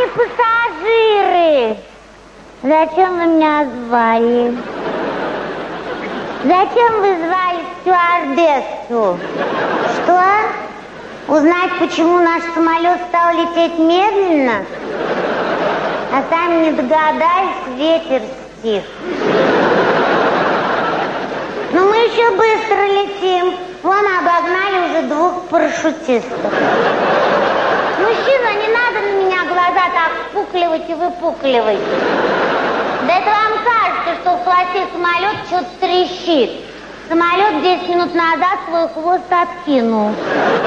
Пани пассажиры, зачем вы меня звали? Зачем вы звали стюардессу? Что? Узнать, почему наш самолет стал лететь медленно? А сами не догадались, ветер стих. Но мы еще быстро летим. Вон обогнали уже 2 парашютистов. Мужчина, не надо на меня глаза так впукливать и выпукливать. Да это вам кажется, что в хвосте самолет что-то трещит. Самолет 10 минут назад свой хвост откинул.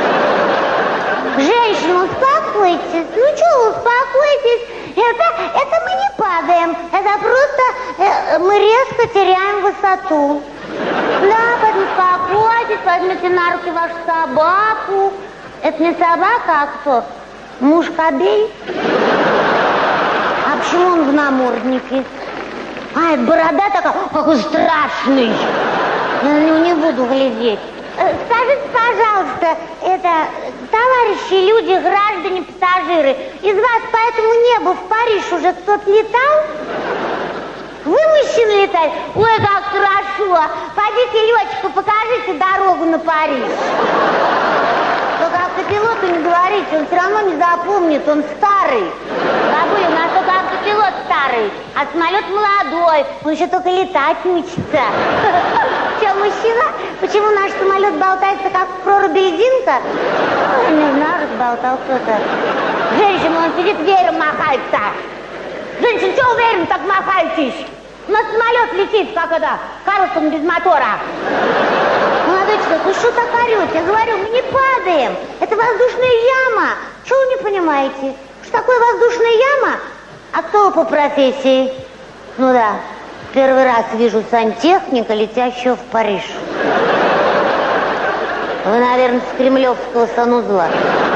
Женщина, успокойтесь. Ну что вы успокойтесь? Это мы не падаем. Это просто мы резко теряем высоту. Да, поэтому успокойтесь, возьмите на руки вашу собаку. Это не собака, а кто? Муж-кобель? А почему он в наморднике? А, это борода такая, какой страшный. Я на него не буду глядеть. Скажите, пожалуйста, это товарищи, люди, граждане, пассажиры, из вас по этому небу в Париж уже кто-то летал? Вы, мужчины, летали? Ой, как хорошо. Пойдите, летчику, покажите дорогу на Париж. Только автопилоту не говорите, он все равно не запомнит, он старый. Бабуля, у нас только автопилот старый, а самолет молодой, он еще только летать учится. Че, мужчина, почему наш самолет болтается, как в проруби льдинка? Я не знаю, разболтал кто-то. Женщина, он сидит, веером махается. Женщина, что вы веером так махаетесь? У нас самолет летит, как это, Карлсон без мотора. Молодой человек, вы что так орете? Я говорю, мы не падаем. Это воздушная яма. Что вы не понимаете? Что такое воздушная яма? А кто вы по профессии? Ну да, первый раз вижу сантехника, летящего в Париж. Вы, наверное, с Кремлевского санузла.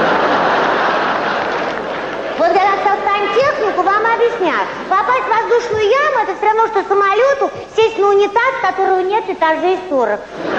Вот когда стал сантехнику, вам объяснят. Попасть в воздушную яму, это все равно, что самолету сесть на унитаз, которого нет этажей 40.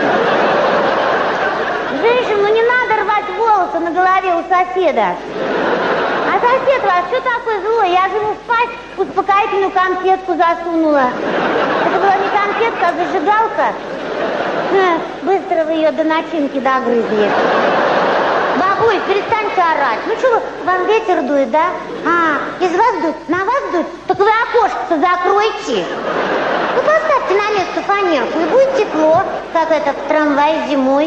Женщина, ну не надо рвать волосы на голове у соседа. А сосед вас, что такое злой? Я же ему в пасть успокоительную конфетку засунула. Это была не конфетка, а зажигалка. Быстро вы ее до начинки догрызли. Бабуль, перестаньте орать. Ну что вы, вам ветер дует, да? А, из вас дует, на вас дует? Так вы окошко-то закройте. Ну поставьте на место фанерку, и будет тепло, как это в трамвае зимой.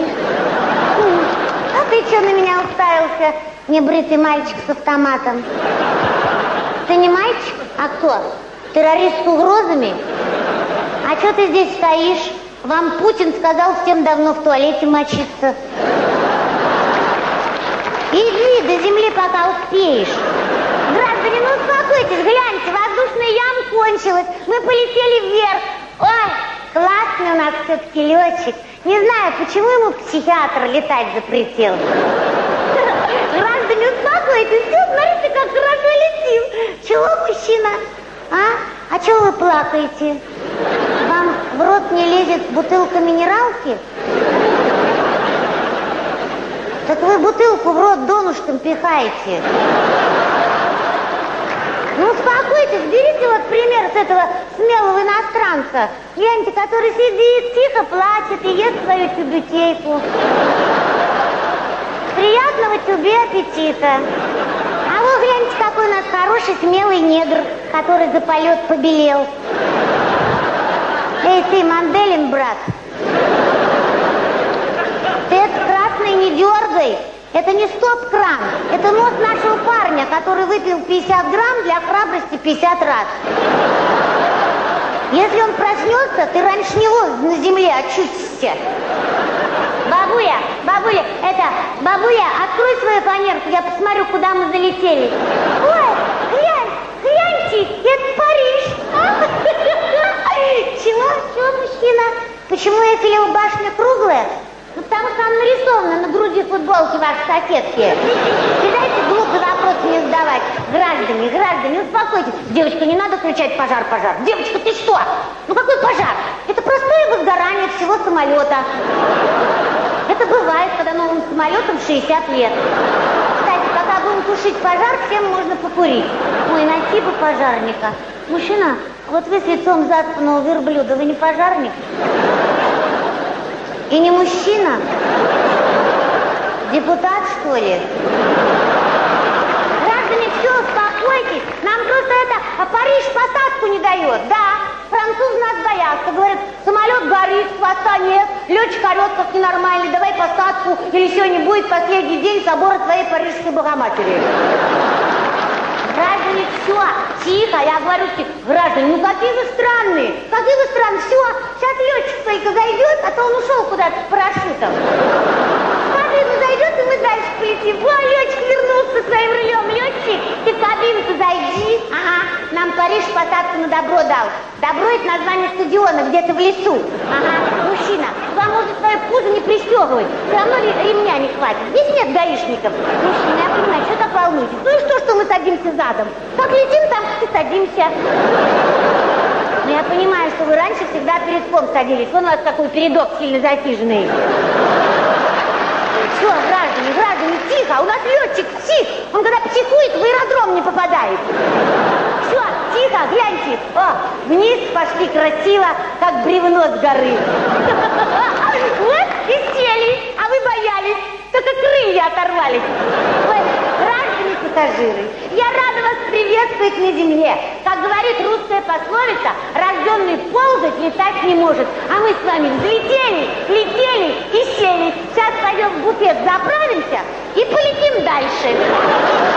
А ты что на меня уставился, небритый мальчик с автоматом? Ты не мальчик? А кто? Террорист с угрозами? А что ты здесь стоишь? Вам Путин сказал всем давно в туалете мочиться. Иди до земли, пока успеешь. Граждане, ну успокойтесь, гляньте, воздушная яма кончилась. Мы полетели вверх. Ой, классный у нас все-таки летчик. Не знаю, почему ему психиатр летать запретил. Граждане, успокойтесь, все, смотрите, как хорошо летим. Чего, мужчина? А чего вы плакаете? Вам в рот не лезет бутылка минералки? Так вы бутылку в рот донышком пихаете. Ну, успокойтесь, берите вот пример с этого смелого иностранца. Гляньте, который сидит, тихо плачет и ест свою тюбетейку. Приятного тебе аппетита. А вы гляньте, какой у нас хороший смелый негр, который за полет побелел. Эй, ты, Манделин, брат. Ты этот красный не дергай. Это не стоп-кран. Это нос нашего парня, который выпил 50 грамм для храбрости 50 раз. Если он проснется, ты раньше него на земле очутишься. Бабуля, бабуля, открой свою фанерку, я посмотрю, куда мы залетели. Ой, гляньте, это Париж. Чего, мужчина? Почему Эйфелева башня круглая? Ну, потому что она нарисована на груди футболки вашей соседки. Дайте глупый вопрос не задавать. Граждане, успокойтесь. Девочка, не надо включать пожар. Девочка, ты что? Ну, какой пожар? Это простое возгорание всего самолета. Это бывает, когда новым самолетам 60 лет. Кстати, пока будем потушить пожар, всем можно покурить. Ой, найти бы пожарника. Мужчина, вот вы с лицом заспанного верблюда, вы не пожарник? И не мужчина? Депутат, что ли? Граждане, все, успокойтесь. Нам просто Париж посадку не дает. Да, французы нас боятся. Говорят, самолет горит, хвоста нет, летчик орет как ненормальный, давай посадку, или еще не будет последний день собора твоей парижской богоматери. Граждане, все, тихо, я говорю, граждане, ну какие вы странные, все, сейчас летчик только зайдет, а то он ушел куда-то с парашютом. Кабину зайдет, и мы дальше полетим. Ой, летчик вернулся со своим рулем. Летчик, ты в кабину-то зайди. Ага, нам Париж посадку на Добро дал. Добро — это название стадиона, где-то в лесу. Ага, мужчина, вам может свое пузо не пристегивать. Все равно ремня не хватит. Здесь нет гаишников. Мужчина, я понимаю, что так волнуетесь? Ну и что мы садимся задом? Как летим, там и садимся. Но я понимаю, что вы раньше всегда передком садились. Вон у вас такой передок сильно засиженный. Все, граждане, тихо, у нас летчик псих. Он когда психует, в аэродром не попадает. Все, тихо, гляньте. О, вниз пошли красиво, как бревно с горы. Вот и сели, а вы боялись, только крылья оторвались. Ой, граждане пассажиры, я рада вас приветствовать на земле. Как говорит русская пословица, рожденный ползать, летать не может. А мы с вами взлетели, летели и сели. Сейчас пойдем в буфет, заправимся и полетим дальше.